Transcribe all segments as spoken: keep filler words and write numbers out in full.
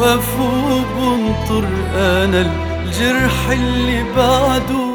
بوقف وبنطر أنا الجرح اللي بعده.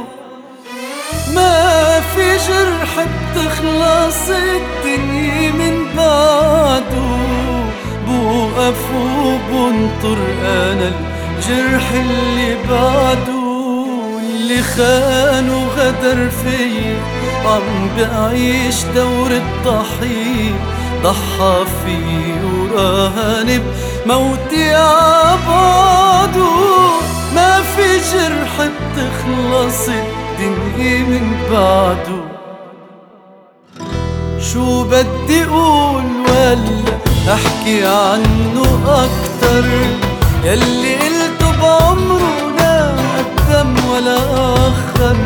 ما في جرح بتخلص الدنيا من بعده. بوقف وبنطر أنا الجرح اللي بعده. اللي خان وغدر فيي عم بعيش دور الضحية، ضحى فيه وراهن بموتي عبعده. ما في جرح بتخلص الدنيا من بعده. شو بدي اقول ولا احكي عنه اكتر؟ يلي قلته بعمره لا قدم ولا اخر.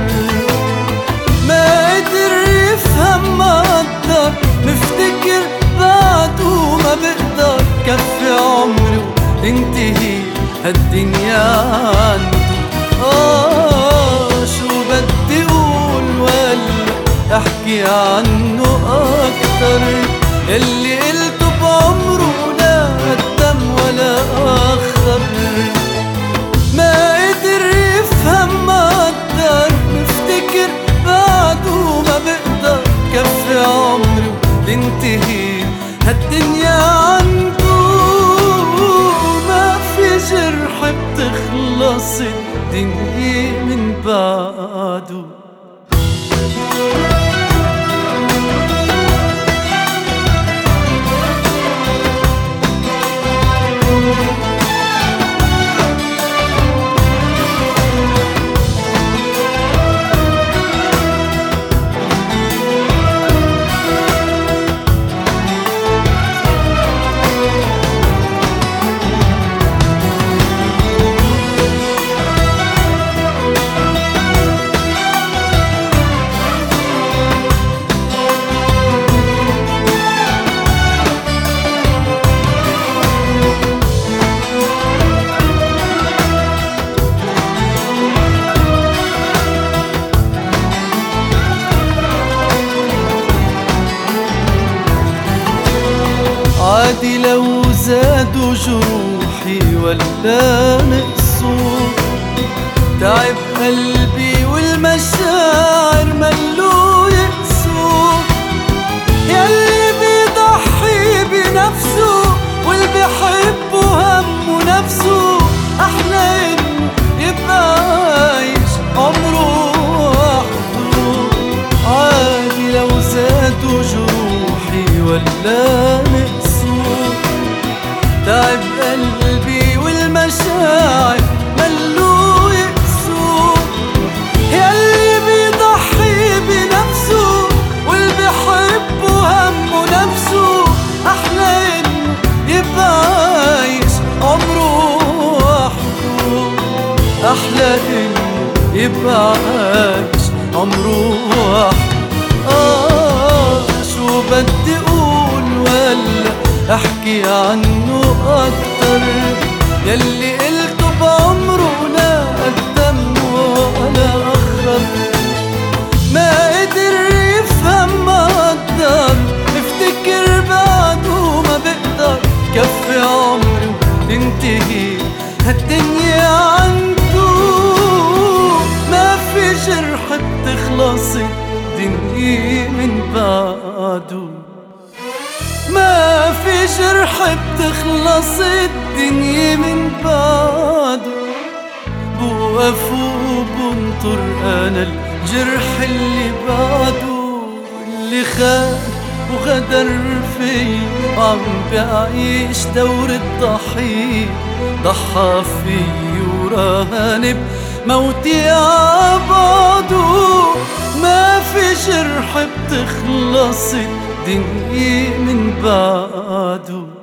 ما قدر يفهم ما قدر، مفتكر بعده ما بقدر. كفي عمري وتنتهي هالدنيا عنده. آه شو بدي اقول ولا احكي عنه اكتر؟ اللي قلته بعمره لا قدم ولا اخر. ما قدر يفهم ما قدر، مفتكر بعده ما بقدر. كفي عمري وتنتهي هالدنيا عنده. ما في جرح بتخلص الدنيا من بعده. عادي لو زادوا جروحي ولا نقصوا. تعب قلبي والمشاعر ملوا يقسوا. ياللي بيضحي بنفسه واللي بيحبه همه نفسه. أحلى إنه يبقى عايش عمره وحده. عادي لو زادوا جروحي ولا نقصوا. تعب قلبي والمشاعر ملوا يقسوا. ياللي بيضحي بنفسه واللي بيحبه همه نفسه. أحلى إنه يبقى عايش عمره وحده. أحلى إنه يبقى عايش عمره وحده. آه شو بدي أقول ولا احكي عنه اكتر؟ يلي قلته بعمره لا قدم ولا اخر. ما قدر يفهم ما قدر، مفتكر بعده ما بقدر. كفي عمري وتنتهي هالدنيا عنده. ما في جرح بتخلص الدنيا من بعده. ما في جرح بتخلص الدنيا من بعده. بوقف وبنطر أنا الجرح اللي بعده. اللي خان وغدر فيه عم بعيش دور الضحية، ضحى فيه وراهن بموتي عبعده. ما في جرح بتخلص الدنيا من بعده.